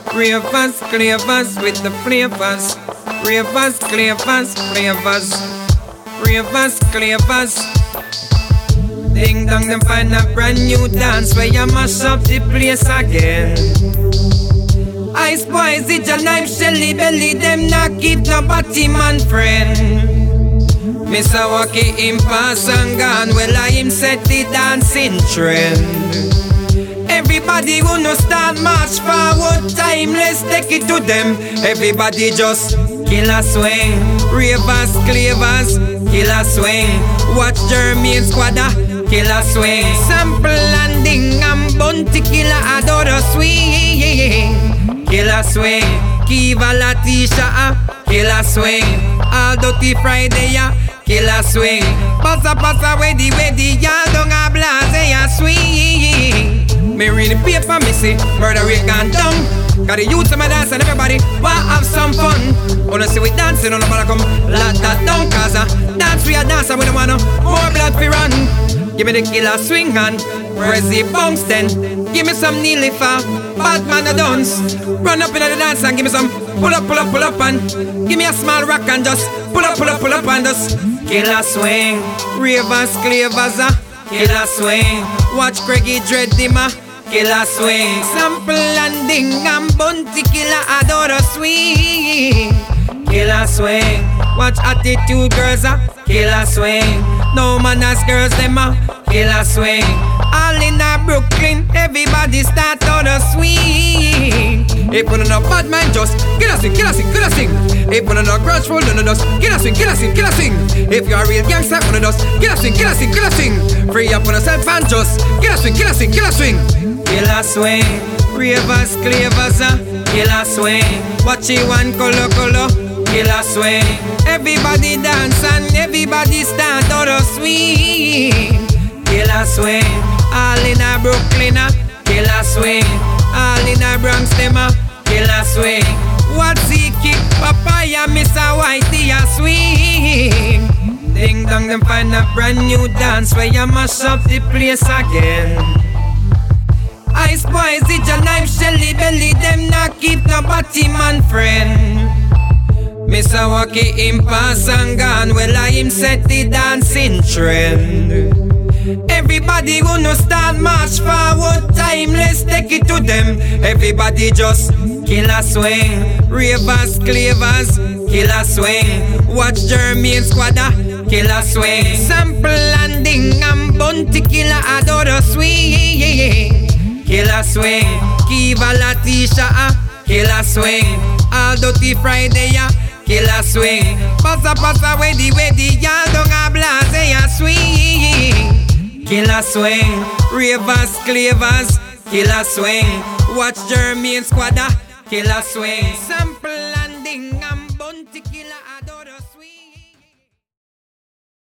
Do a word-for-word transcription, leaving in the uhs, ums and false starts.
Ravers, clavers with the flavors. Ravers, clavers, flavors. Ravers, clavers. Ding dong, them find a brand new dance where you mash up the place again. Ice boys, it's a knife, Shelly Belly, them not keep no body man friend. Mister Wacky him pass and gone, well I him set the dancing trend. Everybody who no start march forward, time let's take it to them. Everybody just kill a swing. Ravers, clavers, kill a swing. Watch Jermaine Squadda, kill a swing. Sample landing and bounty killer adore a swing. Kill a swing. Kiva Latisha, kill a swing. All Dirty Friday, yeah, kill a swing. Passa passa wedi wedi, y'all don't a blase a swing. Me read the paper, me see murder rate gone down. Got the youth to my dance and everybody want have some fun. Wanna see we dancing on the ball come lock that down. Cause a dance we a dance and we don't wanna more blood fi run. Give me the killer swing and press the bounce then. Give me some nearly far bad man a dance. Run up in the dance and give me some pull up, pull up, pull up and give me a small rock and just pull up, pull up, pull up and just killer swing. Ravers, clavers, uh, killer swing. Watch Craigie Dread Dimmer, killer swing. Sample landing and bounty killer adore a swing. Killer swing. Watch Attitude Girls, uh, killer swing. No manners girls, them a killer swing. All in a Brooklyn, everybody start on a swing. If you no bad man, just kill a swing, kill a swing, kill a swing. If you no grudge roll, no dust, kill a swing, kill a swing, kill a swing. If you a real gangster, you no dust, kill a swing, kill a swing, kill a swing. Free up on yourself and just kill a swing, kill a swing, kill a swing. Kill a swing. Ravers, clavers, uh, kill a swing. Watch it one color, color. Kill a swing. Everybody dance and everybody stand on a swing. Kill a swing. All in a Brooklyn, uh, kill a swing. All in a Bronx, them a kill a swing. What's he kick? Papaya, Mister Whitey a swing. Ding dong, them find a brand new dance where you mash up the place again. Ice boys, it's a knife, Shelly Belly, them not keep no body man friend. Mister Wacky him pass and gone, well I him set the dancing trend. Everybody who no start march forward, time let's take it to them. Everybody just kill a swing. Ravers, clavers, kill a swing. Watch Jermaine Squadda, kill a swing. Sample landing and bounty killer adore a swing. Kill a swing. Kiva Latisha, uh, kill a swing. All Dirty Friday, yeah, kill a swing. Passa passa wedi wedi, y'all don't a blase a swing. Kill a swing. Ravers, clavers, kill a swing. Watch Jermaine Squadda, kill a swing. Sample